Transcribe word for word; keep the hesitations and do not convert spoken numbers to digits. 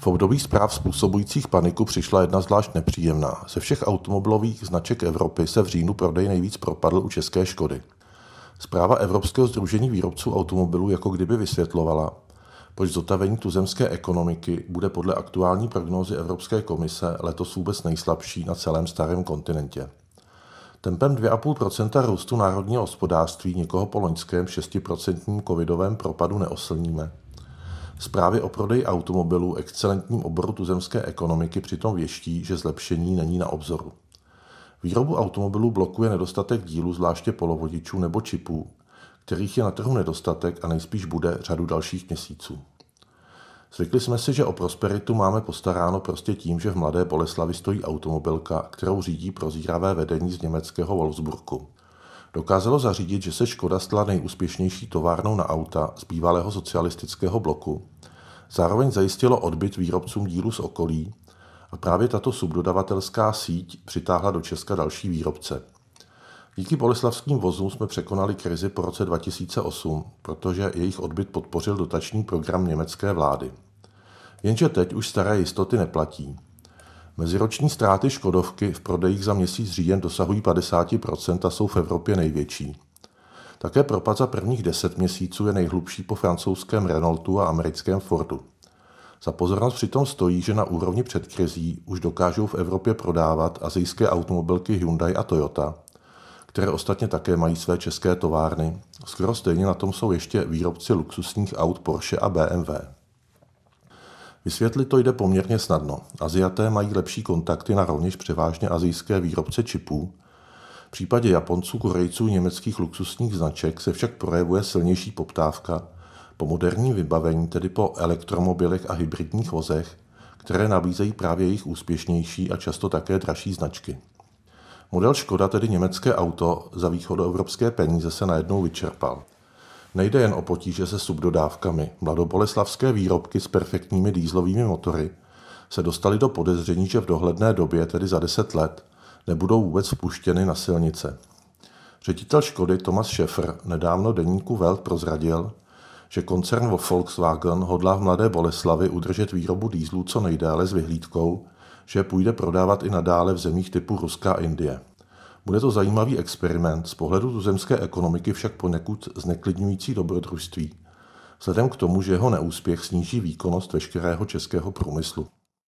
V období zpráv způsobujících paniku přišla jedna zvlášť nepříjemná. Ze všech automobilových značek Evropy se v říjnu prodej nejvíc propadl u české Škody. Zpráva Evropského sdružení výrobců automobilů jako kdyby vysvětlovala, proč zotavení tuzemské ekonomiky bude podle aktuální prognózy Evropské komise letos vůbec nejslabší na celém starém kontinentě. Tempem dvě celá pět procenta růstu národního hospodářství někoho po loňském šestiprocentním covidovém propadu neoslníme. Zprávy o prodeji automobilů excelentním oboru tuzemské ekonomiky přitom věští, že zlepšení není na obzoru. Výrobu automobilů blokuje nedostatek dílů, zvláště polovodičů nebo čipů, kterých je na trhu nedostatek a nejspíš bude řadu dalších měsíců. Zvykli jsme si, že o prosperitu máme postaráno prostě tím, že v Mladé Boleslavi stojí automobilka, kterou řídí prozíravé vedení z německého Wolfsburgu. Dokázalo zařídit, že se Škoda stala nejúspěšnější továrnou na auta z bývalého socialistického bloku. Zároveň zajistilo odbyt výrobcům dílů z okolí a právě tato subdodavatelská síť přitáhla do Česka další výrobce. Díky boleslavským vozům jsme překonali krizi po roce dva tisíce osm, protože jejich odbyt podpořil dotační program německé vlády. Jenže teď už staré jistoty neplatí. Meziroční ztráty Škodovky v prodejích za měsíc říjen dosahují padesát procent a jsou v Evropě největší. Také propad za prvních deset měsíců je nejhlubší po francouzském Renaultu a americkém Fordu. Za pozornost přitom stojí, že na úrovni před krizí už dokážou v Evropě prodávat asijské automobilky Hyundai a Toyota, které ostatně také mají své české továrny. Skoro stejně na tom jsou ještě výrobci luxusních aut Porsche a B M W. Vysvětlit to jde poměrně snadno. Aziaté mají lepší kontakty na rovněž převážně asijské výrobce čipů. V případě Japonců, Korejců, německých luxusních značek se však projevuje silnější poptávka po moderním vybavení, tedy po elektromobilech a hybridních vozech, které nabízejí právě jejich úspěšnější a často také dražší značky. Model Škoda, tedy německé auto, za východoevropské peníze se najednou vyčerpal. Nejde jen o potíže se subdodávkami. Mladoboleslavské výrobky s perfektními dýzlovými motory se dostaly do podezření, že v dohledné době, tedy za deset let, nebudou vůbec vpuštěny na silnice. Ředitel Škody Thomas Schäfer nedávno deníku Welt prozradil, že koncern Volkswagen hodlá v Mladé Boleslavi udržet výrobu dýzlů co nejdéle s vyhlídkou, že půjde prodávat i nadále v zemích typu Ruska a Indie. Bude to zajímavý experiment, z pohledu tuzemské ekonomiky však poněkud zneklidňující dobrodružství, vzhledem k tomu, že jeho neúspěch sníží výkonnost veškerého českého průmyslu.